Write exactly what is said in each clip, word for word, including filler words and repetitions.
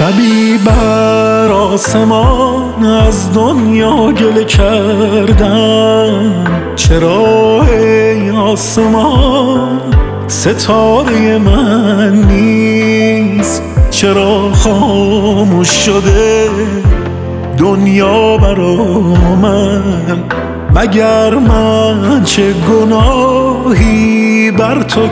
شبی بر آسمان از دنیا گله کردم، چرا ای آسمان ستاره من نیست؟ چرا خاموش شده دنیا برا من؟ مگر من چه گناهی بر تو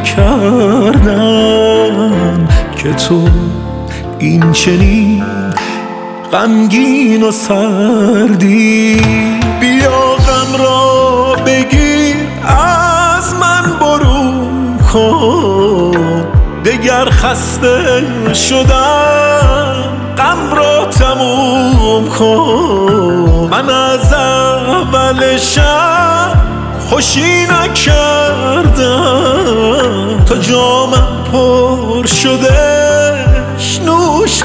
کردم که تو این چنین غمگین و سردی؟ بیا غم را بگیر از من برون کن، دگر خسته شدم غم را تموم کن. من از اول شب خوشی نکردم، تا جامم پر شدهش نوش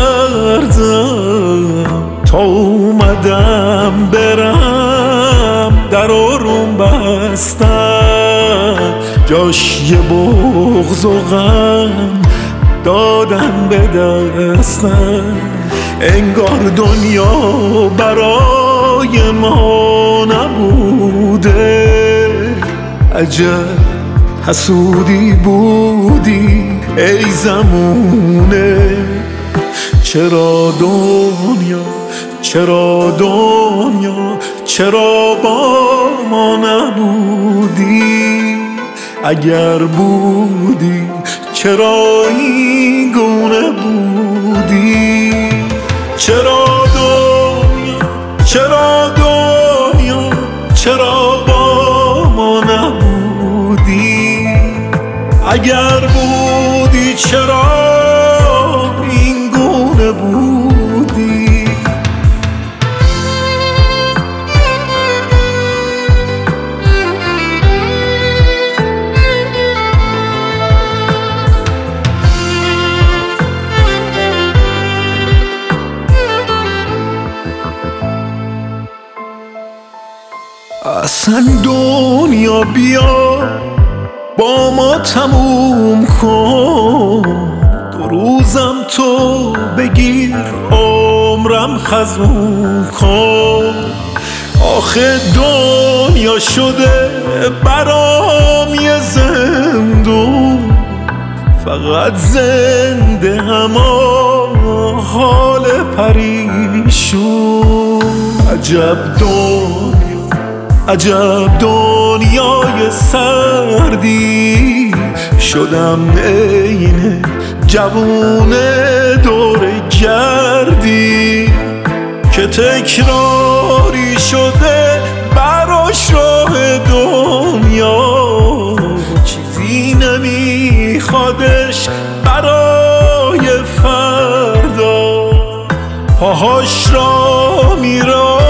نکردم. تا اومدم برم در آروم بستم، جاش یه بغض و غم دادن به دستم. انگار دنیا برای ما نبوده، عجب حسودی بودی ای زمونه. چرا دنیا چرا دنیا چرا با ما نبودی؟ اگر بودی چرا این گونه بودی؟ چرا دنیا چرا دنیا چرا با ما نبودی؟ اگر بودی چرا این گونه بودی؟ اصلا دنیا بیا با ما تموم کن، دو روزم تو بگیر عمرم خزون کن. آخه دنیا شده برام یه زندون، فقط زنده اما حال پریشون. عجب دنیا عجب دنیای سردی، شدم عین جوون دور گردی که تکراری شده براش راه دنیا. چیزی نمیخوادش برای فردا، پاهاش را میرا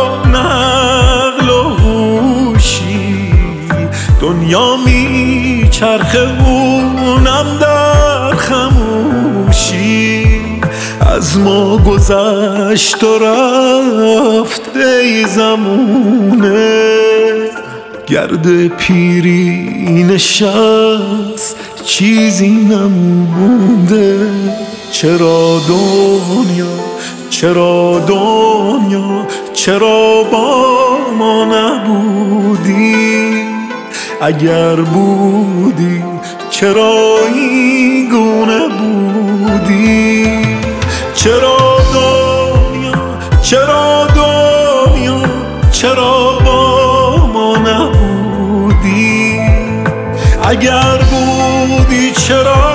دنیا میچرخه اونم در خموشی. از ما گذشت و رفت ای زمونه، گرد پیری نشست چیزی نمونده. چرا دنیا چرا دنیا چرا با ما نبودی؟ اگر بودی چرا این گونه بودی؟ چرا دنیا چرا دنیا چرا با ما نبودی؟ اگر بودی چرا